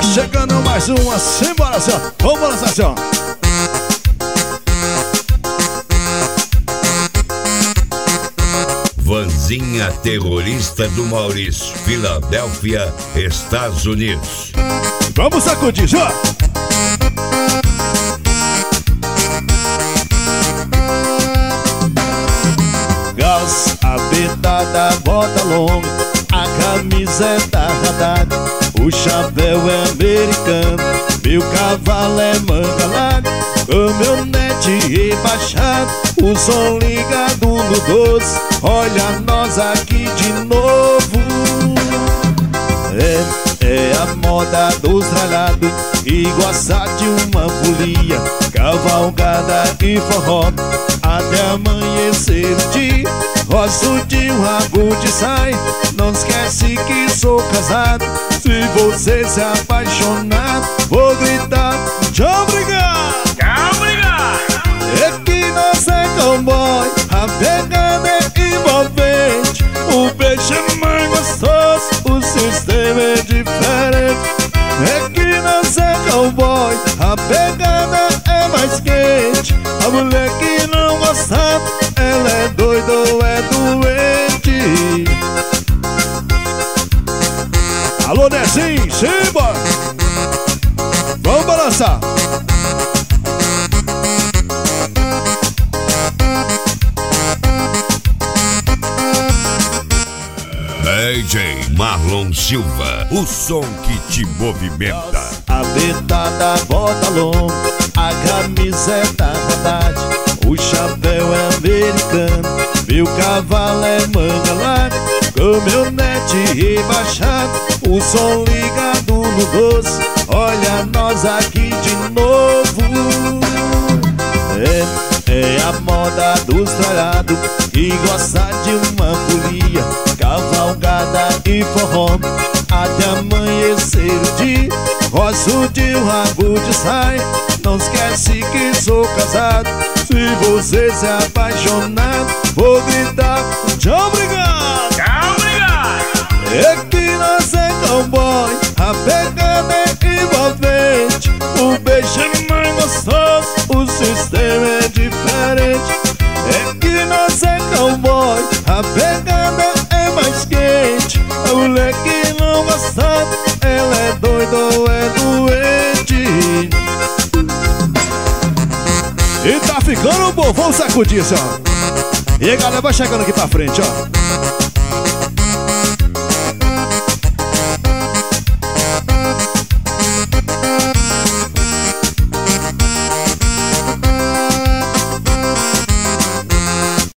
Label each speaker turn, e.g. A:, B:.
A: chegando mais uma, simbora, senhor. Vamos balançar, senhor.
B: Vanzinha terrorista do Maurício, Filadélfia, Estados Unidos.
A: Vamos sacudir, senhor. Gauss, apertada, bota longa, a camiseta radada, o chapéu é americano, meu cavalo é manga larga, caminhonete rebaixado, o som ligado no 12, olha nós aqui de novo. É a moda dos ralhados e gostar de uma folia, cavalgada e forró até amanhecer o dia. Gosto de um rabo de saia, não esquece que sou casado. Se você se apaixonar, vou gritar: tchau, obrigado!
C: Tchau, obrigado!
A: É que nós é cowboy, a pegada é envolvente, o peixe é mais gostoso, o sistema é diferente. É que nós é cowboy, a pegada é mais quente, a mulher que não gosta, ela é doida ou é doente. Alô, Nezinho, simbora! Vamos balançar!
B: DJ Marlon Silva, o som que te movimenta.
A: Apertada, bota longa, a camiseta radade, o chapéu é americano, meu cavalo é manga larga, caminhonete rebaixado, o som ligado no 12, olha nós aqui de novo. É a moda dos tralhados e gostar de uma folia, cavalgada e forró até amanhecer o dia. Gosto de um rabo de saia, não esquece que sou casado. Se você se apaixonar, vou gritar: tchau, obrigado!
C: Tchau, obrigado!
A: É que nós é cowboy, a pegada é envolvente, o beijo é mais gostoso, o sistema é diferente. É que nós é cowboy, a pegada é mais quente, a mulher que não gosta, ela é doida ou é doente. E tá ficando bom, vamos sacudir, senhor. E a galera vai chegando aqui pra frente, ó.